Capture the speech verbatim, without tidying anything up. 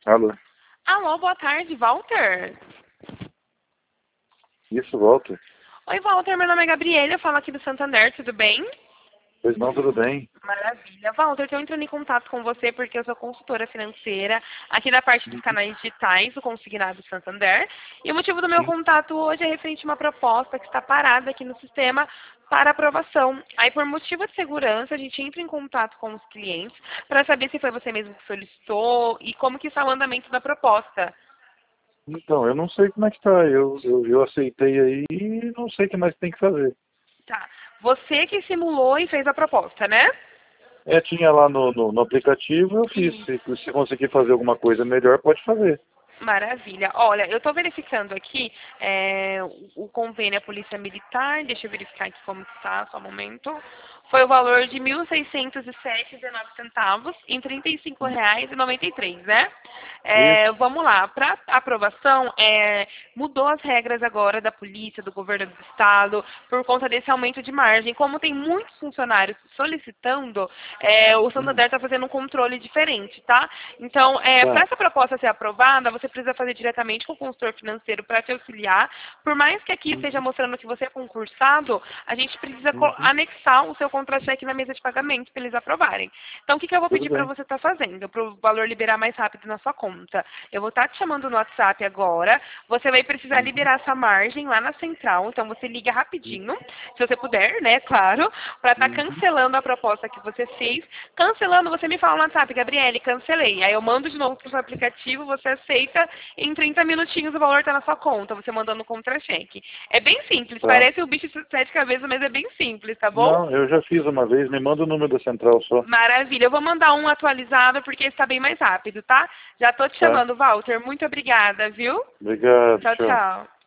Alô? Alô, boa tarde, Walter. Isso, Walter. Oi, Walter, meu nome é Gabriela, eu falo aqui do Santander, tudo bem? Pois não, tudo bem? Maravilha. Walter, estou entrando em contato com você porque eu sou consultora financeira aqui da parte dos canais digitais do Consignado Santander. E o motivo do meu Sim. contato hoje é referente a uma proposta que está parada aqui no sistema para aprovação. Aí, por motivo de segurança, a gente entra em contato com os clientes para saber se foi você mesmo que solicitou e como que está o andamento da proposta. Então, eu não sei como é que tá. Eu, eu, eu aceitei aí e não sei o que mais tem que fazer. Tá. Você que simulou e fez a proposta, né? É, tinha lá no, no, no aplicativo, eu fiz. Isso. Se, se conseguir fazer alguma coisa melhor, pode fazer. Maravilha. Olha, eu estou verificando aqui é, o, o convênio à Polícia Militar. Deixa eu verificar aqui como está, só um momento. Foi o valor de mil seiscentos e sete reais e dezenove centavos em trinta e cinco reais e noventa e três, né? É, Isso. vamos lá. Para aprovação, é, mudou as regras agora da polícia, do governo do estado, por conta desse aumento de margem. Como tem muitos funcionários solicitando, é, o Hum, Santander está fazendo um controle diferente, tá? Então, é, para tá. essa proposta ser aprovada, você precisa fazer diretamente com o consultor financeiro para te auxiliar. Por mais que aqui esteja Uhum, mostrando que você é concursado, a gente precisa co- uhum, anexar o seu contra-cheque na mesa de pagamento para eles aprovarem. Então, o que, que eu vou tudo pedir para bem. você estar fazendo? Para o valor liberar mais rápido na sua conta. Eu vou estar te chamando no WhatsApp agora. Você vai precisar Uhum, liberar essa margem lá na central. Então, você liga rapidinho, se você puder, né, claro, para estar uhum. cancelando a proposta que você fez. Cancelando, você me fala no WhatsApp, Gabriele, cancelei. Aí eu mando de novo para o seu aplicativo, você aceita, em trinta minutinhos o valor está na sua conta, você mandando o contra-cheque. É bem simples, Tá. parece o bicho de sete cabeças, mas é bem simples, tá bom? Não, eu já fiz uma vez. Me manda o número da central só. Maravilha, eu vou mandar um atualizado porque está bem mais rápido, tá? Já tô te Tá? chamando, Walter. Muito obrigada, viu? Obrigado, Tchau, tchau. tchau.